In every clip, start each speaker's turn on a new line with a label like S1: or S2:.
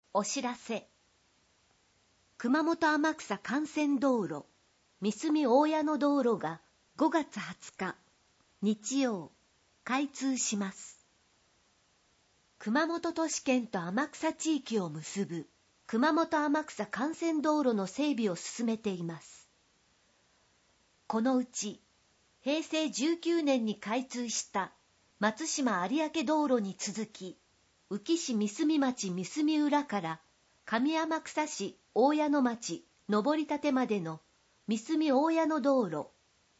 S1: お知らせ。熊本天草幹線道路、三隅大谷の道路が5月20日、日曜、開通します。熊本都市圏と天草地域を結ぶ熊本天草幹線道路の整備を進めています。このうち、平成19年に開通した松島有明道路に続き、宇城市三隅町三隅浦から上天草市大谷の町登立までの三隅大谷の道路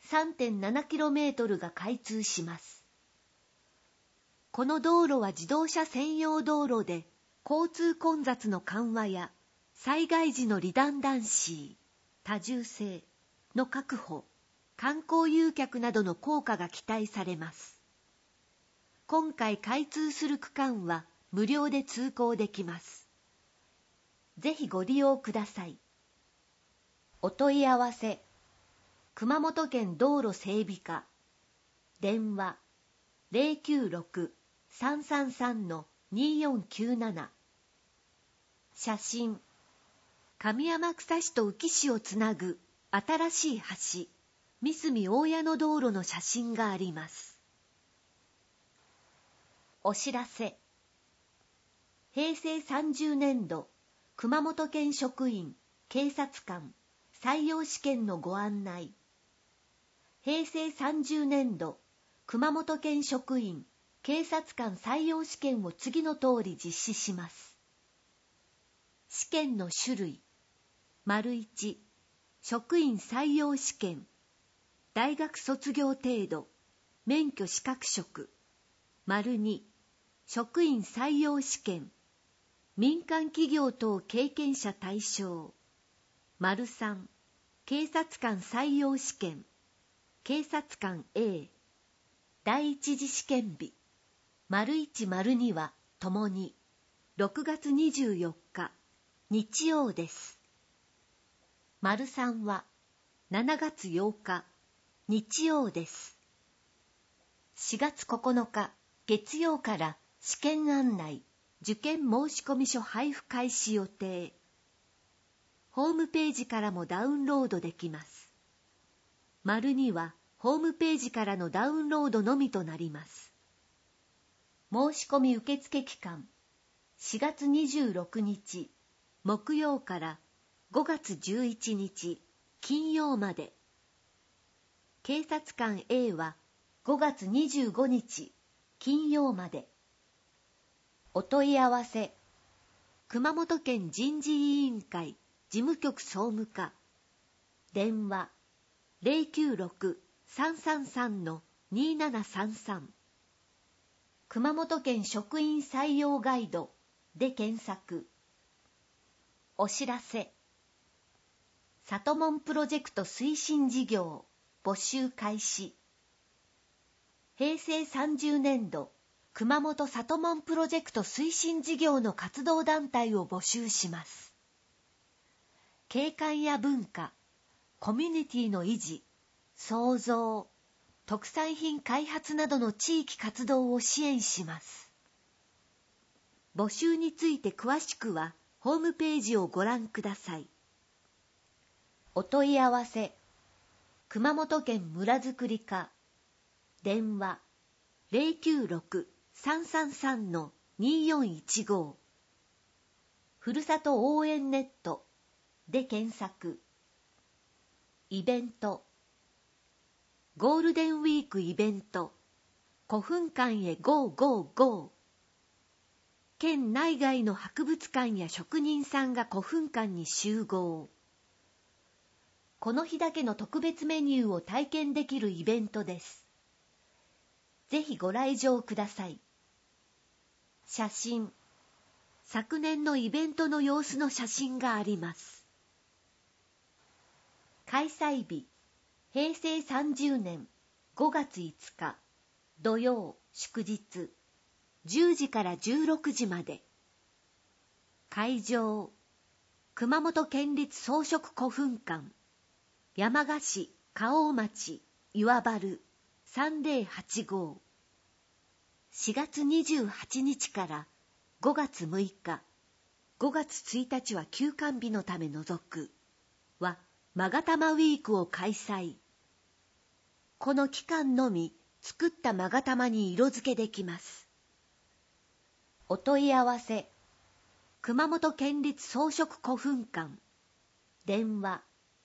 S1: 3.7km が開通します。この道路は自動車専用道路で、交通混雑の緩和や災害時のリダンダンシー、多重性の確保、観光誘客などの効果が期待されます。今回開通する区間は無料で通行できます。ぜひご利用ください。お問い合わせ、熊本県道路整備課、電話096-333-2497、写真、上天草市と宇城市をつなぐ新しい橋、三隅大谷の道路の写真があります。お知らせ。平成30年度熊本県職員警察官採用試験のご案内。平成30年度熊本県職員警察官採用試験を次の通り実施します。試験の種類。1、職員採用試験、大学卒業程度、免許資格職。2、職員採用試験、民間企業等経験者対象。3、警察官採用試験、警察官 A、第一次試験日。1、2はともに6月24日、日曜です。3は7月8日、日曜です。4月9日、月曜から試験案内、受験申込書配布開始予定。ホームページからもダウンロードできます。2はホームページからのダウンロードのみとなります。申し込み受付期間、4月26日、木曜から5月11日、金曜まで。警察官 A は5月25日、金曜まで。お問い合わせ、熊本県人事委員会事務局総務課、電話096-333-2733、熊本県職員採用ガイドで検索。お知らせ、里門プロジェクト推進事業募集開始。平成30年度熊本里門プロジェクト推進事業の活動団体を募集します。景観や文化、コミュニティの維持、創造、特産品開発などの地域活動を支援します。募集について詳しくはホームページをご覧ください。お問い合わせ、熊本県村づくり課、電話096-333-2415、ふるさと応援ネットで検索。イベント、ゴールデンウィークイベント、古墳館へGOGOGO。県内外の博物館や職人さんが古墳館に集合。この日だけの特別メニューを体験できるイベントです。ぜひご来場ください。写真、昨年のイベントの様子の写真があります。開催日、平成30年5月5日、土曜祝日、10時から16時まで。会場、熊本県立装飾古墳館、山鹿市花王町岩原3085。4月28日から5月6日、 5月1日は休館日のため除くはまが玉ウィークを開催。この期間のみ作ったまが玉に色付けできます。お問い合わせ、熊本県立装飾古墳館、電話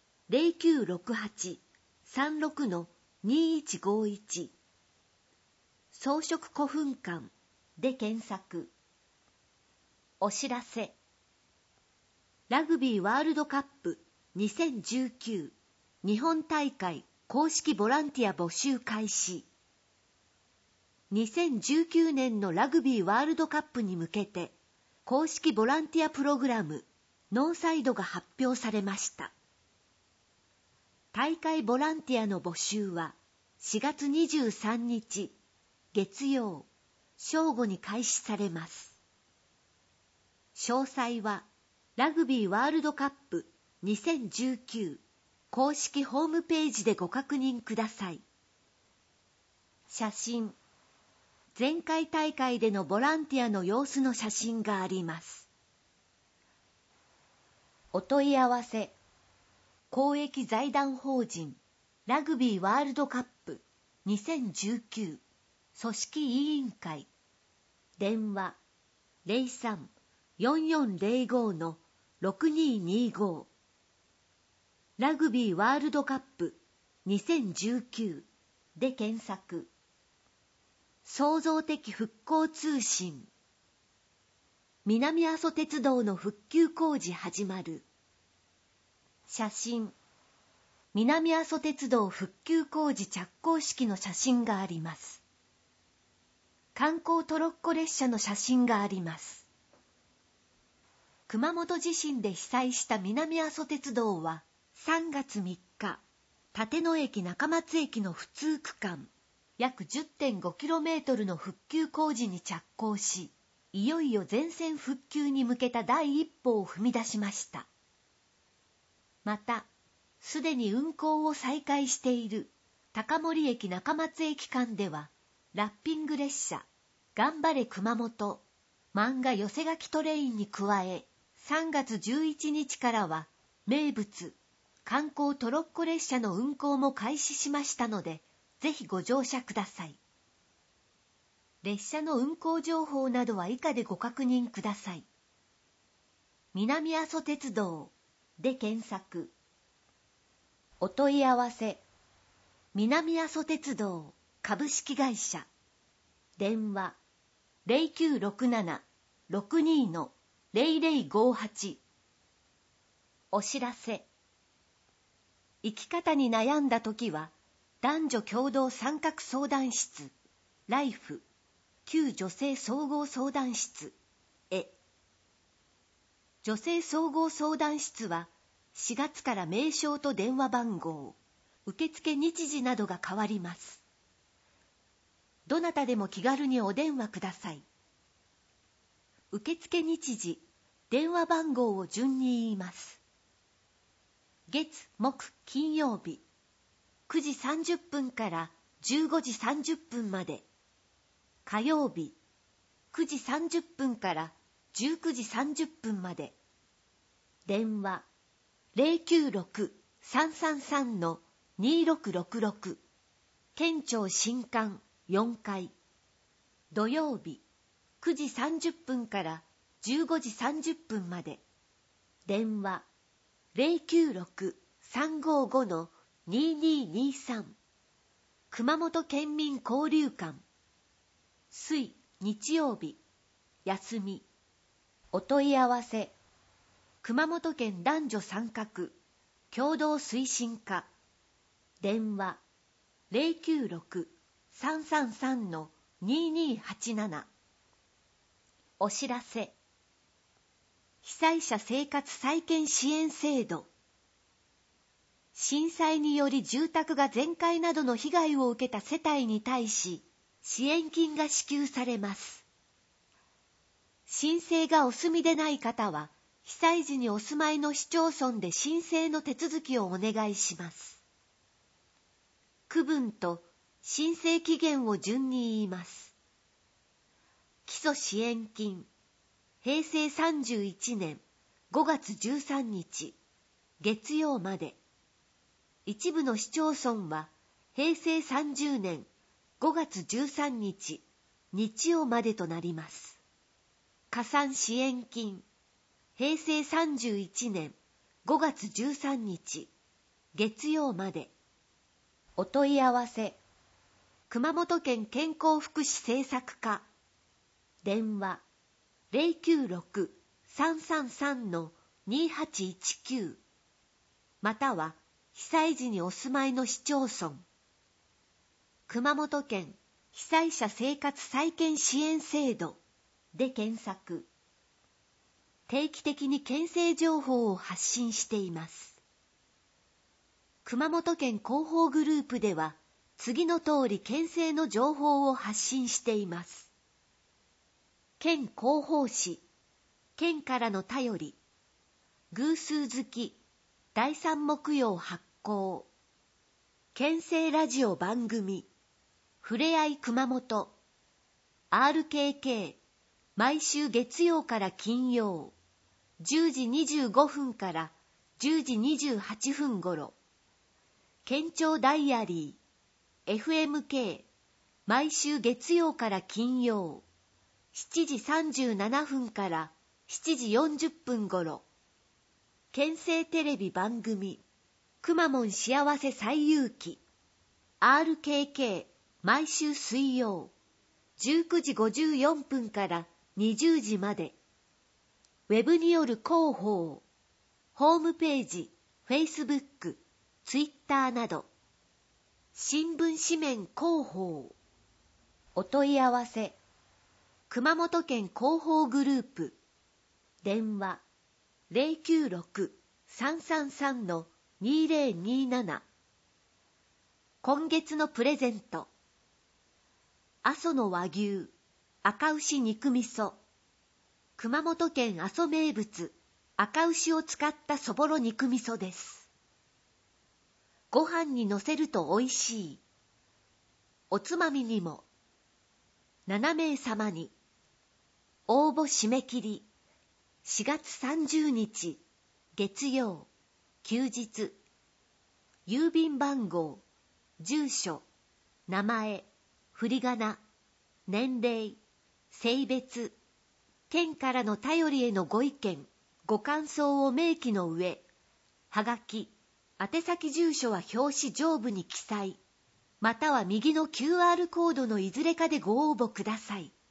S1: 0968-36-2151 装飾古墳館で検索。お知らせ、ラグビーワールドカップ2019日本大会公式ボランティア募集開始。2019年のラグビーワールドカップに向けて公式ボランティアプログラムノーサイドが発表されました。大会ボランティアの募集は4月23日月曜正午に開始されます。詳細はラグビーワールドカップ2019公式ホームページでご確認ください。写真、前回大会でのボランティアの様子の写真があります。お問い合わせ、公益財団法人ラグビーワールドカップ2019組織委員会、電話 03-4405-6225 ラグビーワールドカップ2019で検索。創造的復興通信、南阿蘇鉄道の復旧工事始まる。写真、南阿蘇鉄道復旧工事着工式の写真があります。観光トロッコ列車の写真があります。熊本地震で被災した南阿蘇鉄道は3月3日、立野駅中松駅の不通区間約 10.5km の復旧工事に着工し、いよいよ全線復旧に向けた第一歩を踏み出しました。また、すでに運行を再開している高森駅中松駅間では、ラッピング列車、頑張れ熊本、漫画寄せ書きトレインに加え、3月11日からは、名物、観光トロッコ列車の運行も開始しましたので、ぜひご乗車ください。列車の運行情報などは以下でご確認ください。南阿蘇鉄道で検索。お問い合わせ、南阿蘇鉄道株式会社、電話 0967-62-0058 お知らせ、生き方に悩んだときは、男女共同参画相談室、ライフ、旧女性総合相談室へ。女性総合相談室は、4月から名称と電話番号、受付日時などが変わります。どなたでも気軽にお電話ください。受付日時、電話番号を順に言います。月、木、金曜日、9時30分から15時30分まで。火曜日、9時30分から19時30分まで。電話、096-333-2666。県庁新館4階。土曜日、9時30分から15時30分まで。電話、096-355-2223。熊本県民交流館。水、日曜日、休み。お問い合わせ、熊本県男女参画共同推進課。電話、096-333-2287。お知らせ、被災者生活再建支援制度。震災により住宅が全壊などの被害を受けた世帯に対し、支援金が支給されます。申請がお済みでない方は、被災時にお住まいの市町村で申請の手続きをお願いします。区分と申請期限を順に言います。基礎支援金、 平成31年5月13日月曜まで。一部の市町村は平成30年5月13日日曜までとなります。加算支援金、平成31年5月13日月曜まで。お問い合わせ、熊本県健康福祉政策課、電話 096-333-2819 または被災時にお住まいの市町村、熊本県被災者生活再建支援制度で検索。定期的に県政情報を発信しています。熊本県広報グループでは次の通り県政の情報を発信しています。県広報誌、県からの便り、偶数月第3木曜発行、県政ラジオ番組、ふれあい熊本、RKK、毎週月曜から金曜、10時25分から10時28分頃、県庁ダイアリー、FMK、毎週月曜から金曜、7時37分から7時40分頃、県政テレビ番組、くまモン幸せ最有機、RKK、毎週水曜、19時54分から20時まで、ウェブによる広報、ホームページ、Facebook、Twitter など、新聞紙面広報。お問い合わせ、熊本県広報グループ、電話 096-333-2027。今月のプレゼント、阿蘇の和牛、赤牛肉味噌、熊本県阿蘇名物、赤牛を使ったそぼろ肉味噌です。ご飯にのせるとおいしい。おつまみにも。7名様に。応募締め切り、4月30日、月曜、休日。郵便番号、住所、名前、振り仮名、年齢、性別、県からの便りへのご意見、ご感想を明記の上、はがき、宛先住所は表紙上部に記載、または右の QR コードのいずれかでご応募ください。